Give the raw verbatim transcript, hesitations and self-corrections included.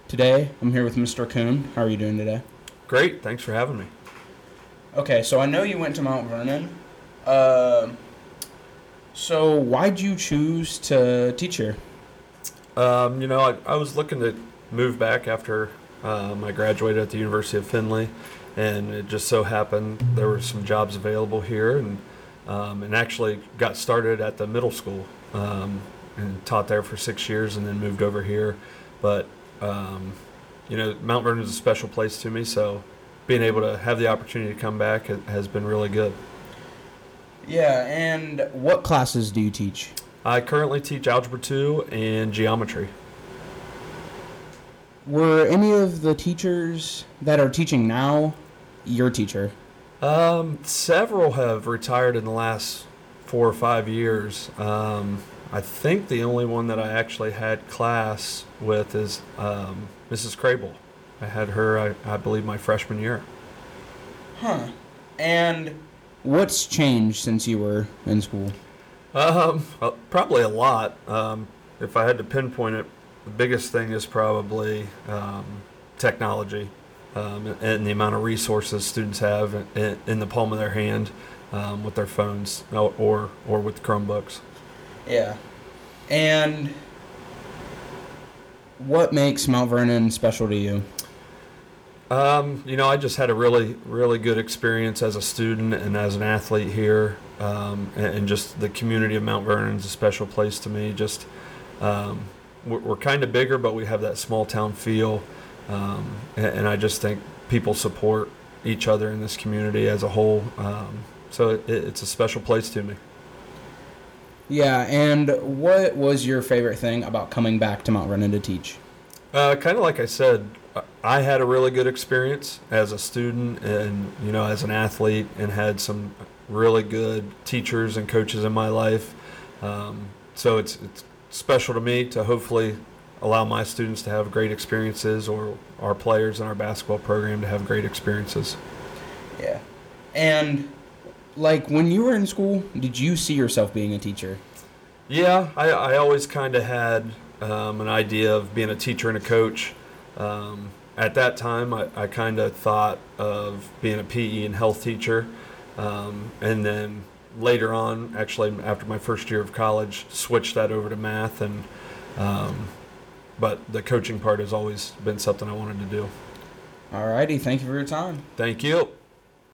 Today, I'm here with Mister Kuhn. How are you doing today? Great, thanks for having me. Okay, so I know you went to Mount Vernon. Uh, so why'd you choose to teach here? Um, you know, I, I was looking to move back after um, I graduated at the University of Findlay, and it just so happened there were some jobs available here, and um, and actually got started at the middle school um, and taught there for six years, and then moved over here. But um, you know, Mount Vernon is a special place to me, so being able to have the opportunity to come back ha- has been really good. Yeah, and what classes do you teach? I currently teach Algebra two and Geometry. Were any of the teachers that are teaching now your teacher? Um, several have retired in the last four or five years. Um, I think the only one that I actually had class with is um, Missus Crable. I had her, I, I believe, my freshman year. Huh. And what's changed since you were in school? Um, uh, probably a lot. Um, if I had to pinpoint it, the biggest thing is probably um, technology um, and the amount of resources students have in, in the palm of their hand um, with their phones or or with Chromebooks. Yeah. And what makes Mount Vernon special to you? Um, you know, I just had a really, really good experience as a student and as an athlete here, um, and, and just the community of Mount Vernon is a special place to me. Just um, we're, we're kind of bigger, but we have that small town feel, um, and, and I just think people support each other in this community as a whole. Um, so it, it's a special place to me. Yeah, and what was your favorite thing about coming back to Mount Vernon to teach? Uh, kind of like I said, I had a really good experience as a student and, you know, as an athlete, and had some really good teachers and coaches in my life. Um, so it's, it's special to me to hopefully allow my students to have great experiences, or our players in our basketball program to have great experiences. Yeah. And, like, when you were in school, did you see yourself being a teacher? Yeah, I, I always kind of had um, an idea of being a teacher and a coach. Um, at that time, I, I kind of thought of being a P E and health teacher. Um, and then later on, actually after my first year of college, switched that over to math. And um, but the coaching part has always been something I wanted to do. Alrighty, thank you for your time. Thank you.